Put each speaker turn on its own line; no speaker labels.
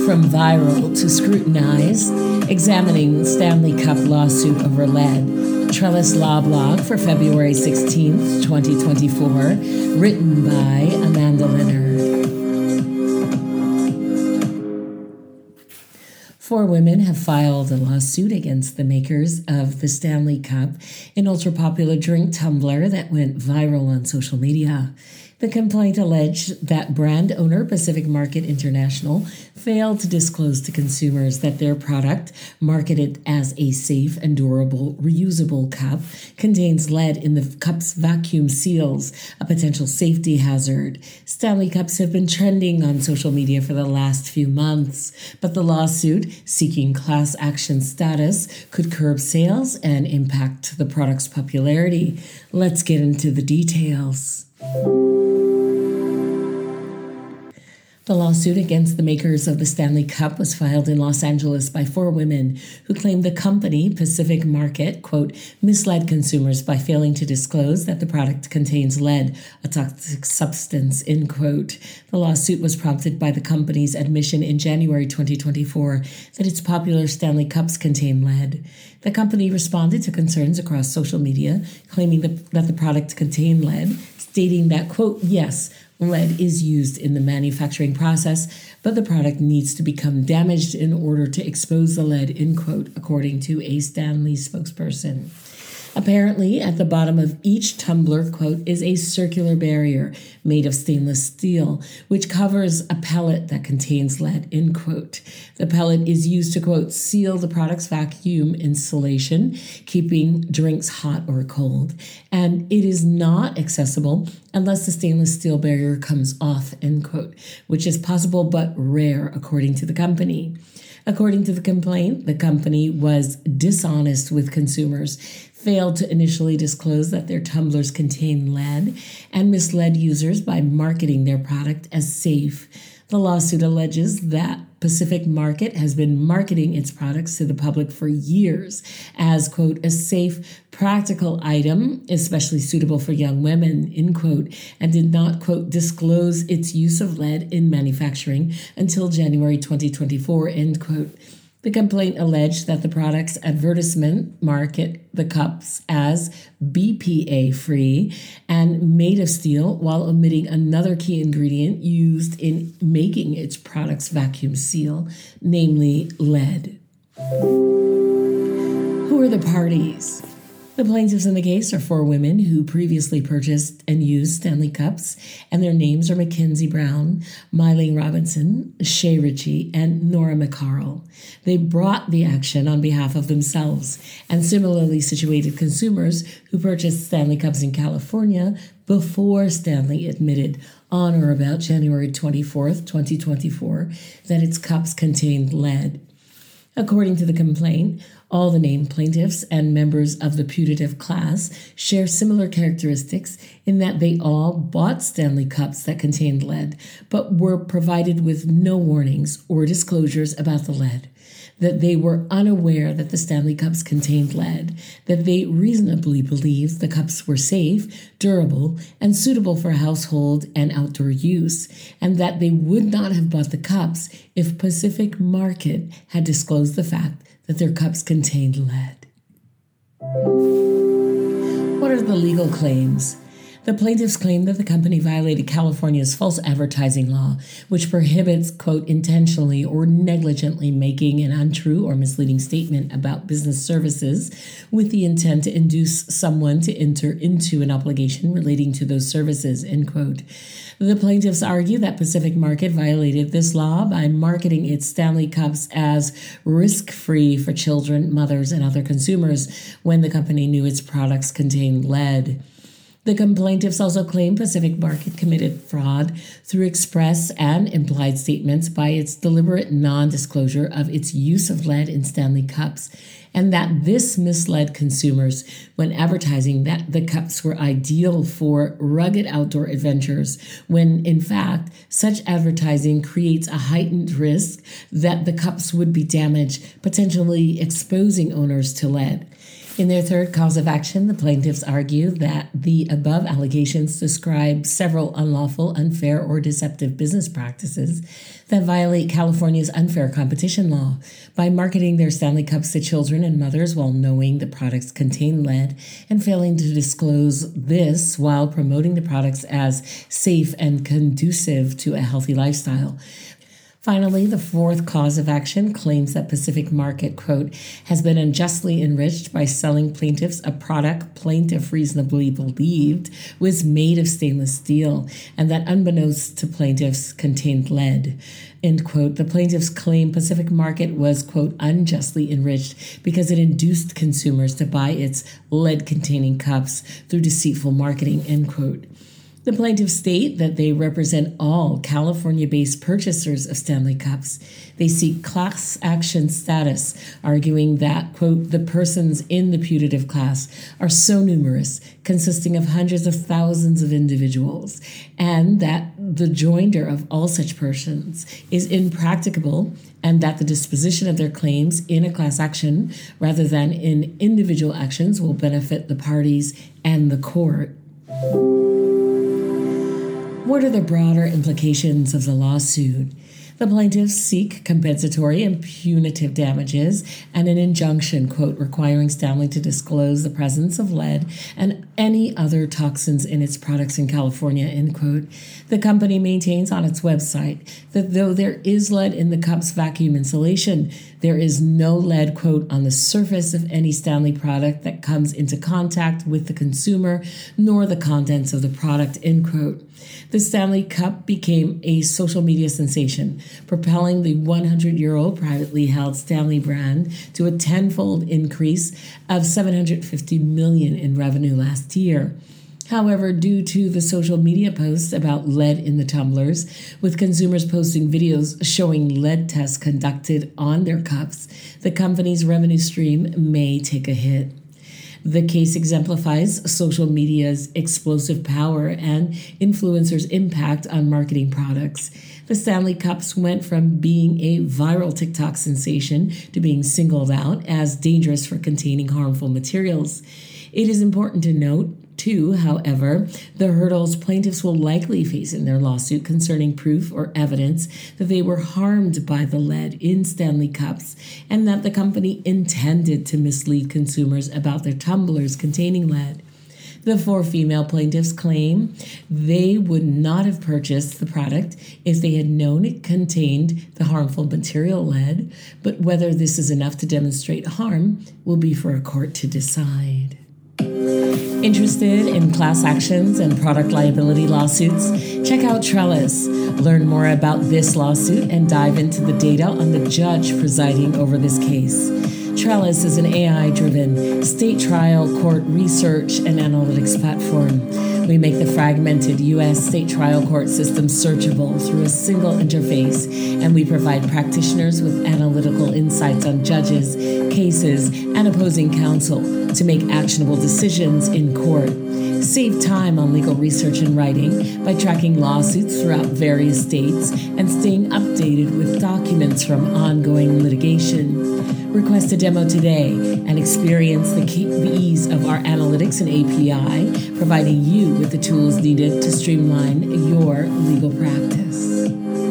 From viral to scrutinized, examining Stanley Cup lawsuit over lead. Trellis Law Blog for February 16th, 2024, written by Amanda Leonard. 4 women have filed a lawsuit against the makers of the Stanley Cup, an ultra-popular drink tumbler that went viral on social media. The complaint alleged that brand owner Pacific Market International failed to disclose to consumers that their product, marketed as a safe and durable reusable cup, contains lead in the cup's vacuum seals, a potential safety hazard. Stanley Cups have been trending on social media for the last few months, but the lawsuit, seeking class action status, could curb sales and impact the product's popularity. Let's get into the details. The lawsuit against the makers of the Stanley Cup was filed in Los Angeles by 4 women who claimed the company, Pacific Market, quote, misled consumers by failing to disclose that the product contains lead, a toxic substance, end quote. The lawsuit was prompted by the company's admission in January 2024 that its popular Stanley Cups contain lead. The company responded to concerns across social media, claiming that the product contained lead, stating that, quote, yes, lead is used in the manufacturing process, but the product needs to become damaged in order to expose the lead, end quote, according to a Stanley spokesperson. Apparently, at the bottom of each tumbler, quote, is a circular barrier made of stainless steel, which covers a pellet that contains lead, end quote. The pellet is used to, quote, seal the product's vacuum insulation, keeping drinks hot or cold, and it is not accessible unless the stainless steel barrier comes off, end quote, which is possible but rare, according to the company. According to the complaint, the company was dishonest with consumers, failed to initially disclose that their tumblers contain lead, and misled users by marketing their product as safe. The lawsuit alleges that Pacific Market has been marketing its products to the public for years as, quote, a safe, practical item, especially suitable for young women, end quote, and did not, quote, disclose its use of lead in manufacturing until January 2024, end quote. The complaint alleged that the product's advertisement market the cups as BPA-free and made of steel while omitting another key ingredient used in making its product's vacuum seal, namely lead. Who are the parties? The plaintiffs in the case are 4 women who previously purchased and used Stanley Cups, and their names are Mackenzie Brown, Mylene Robinson, Shay Ritchie, and Nora McCarl. They brought the action on behalf of themselves and similarly situated consumers who purchased Stanley Cups in California before Stanley admitted on or about January 24th, 2024, that its cups contained lead. According to the complaint, all the named plaintiffs and members of the putative class share similar characteristics in that they all bought Stanley Cups that contained lead, but were provided with no warnings or disclosures about the lead, that they were unaware that the Stanley Cups contained lead, that they reasonably believed the cups were safe, durable, and suitable for household and outdoor use, and that they would not have bought the cups if Pacific Market had disclosed the fact that their cups contained lead. What are the legal claims? The plaintiffs claim that the company violated California's false advertising law, which prohibits, quote, intentionally or negligently making an untrue or misleading statement about business services with the intent to induce someone to enter into an obligation relating to those services, end quote. The plaintiffs argue that Pacific Market violated this law by marketing its Stanley Cups as risk-free for children, mothers, and other consumers when the company knew its products contained lead. The plaintiffs also claim Pacific Market committed fraud through express and implied statements by its deliberate non-disclosure of its use of lead in Stanley Cups, and that this misled consumers when advertising that the cups were ideal for rugged outdoor adventures, when in fact such advertising creates a heightened risk that the cups would be damaged, potentially exposing owners to lead. In their third cause of action, the plaintiffs argue that the above allegations describe several unlawful, unfair, or deceptive business practices that violate California's unfair competition law by marketing their Stanley Cups to children and mothers while knowing the products contain lead and failing to disclose this while promoting the products as safe and conducive to a healthy lifestyle. Finally, the fourth cause of action claims that Pacific Market, quote, has been unjustly enriched by selling plaintiffs a product plaintiff reasonably believed was made of stainless steel and that unbeknownst to plaintiffs contained lead, end quote. The plaintiffs claim Pacific Market was, quote, unjustly enriched because it induced consumers to buy its lead-containing cups through deceitful marketing, end quote. The plaintiffs state that they represent all California-based purchasers of Stanley Cups. They seek class action status, arguing that, quote, the persons in the putative class are so numerous, consisting of hundreds of thousands of individuals, and that the joinder of all such persons is impracticable, and that the disposition of their claims in a class action rather than in individual actions will benefit the parties and the court. What are the broader implications of the lawsuit? The plaintiffs seek compensatory and punitive damages and an injunction, quote, requiring Stanley to disclose the presence of lead and any other toxins in its products in California, end quote. The company maintains on its website that though there is lead in the cup's vacuum insulation, there is no lead, quote, on the surface of any Stanley product that comes into contact with the consumer, nor the contents of the product, end quote. The Stanley Cup became a social media sensation, propelling the 100-year-old privately held Stanley brand to a tenfold increase of $750 million in revenue last year. However, due to the social media posts about lead in the tumblers, with consumers posting videos showing lead tests conducted on their cups, the company's revenue stream may take a hit. The case exemplifies social media's explosive power and influencers' impact on marketing products. The Stanley Cups went from being a viral TikTok sensation to being singled out as dangerous for containing harmful materials. It is important to note, too, however, the hurdles plaintiffs will likely face in their lawsuit concerning proof or evidence that they were harmed by the lead in Stanley Cups and that the company intended to mislead consumers about their tumblers containing lead. The four female plaintiffs claim they would not have purchased the product if they had known it contained the harmful material lead, but whether this is enough to demonstrate harm will be for a court to decide. Interested in class actions and product liability lawsuits? Check out Trellis. Learn more about this lawsuit and dive into the data on the judge presiding over this case. Trellis is an AI-driven state trial court research and analytics platform. We make the fragmented U.S. state trial court system searchable through a single interface, and we provide practitioners with analytical insights on judges, cases, and opposing counsel to make actionable decisions in court. Save time on legal research and writing by tracking lawsuits throughout various states and staying updated with documents from ongoing litigation. Request a demo today and experience the ease of our analytics and API, providing you with the tools needed to streamline your legal practice.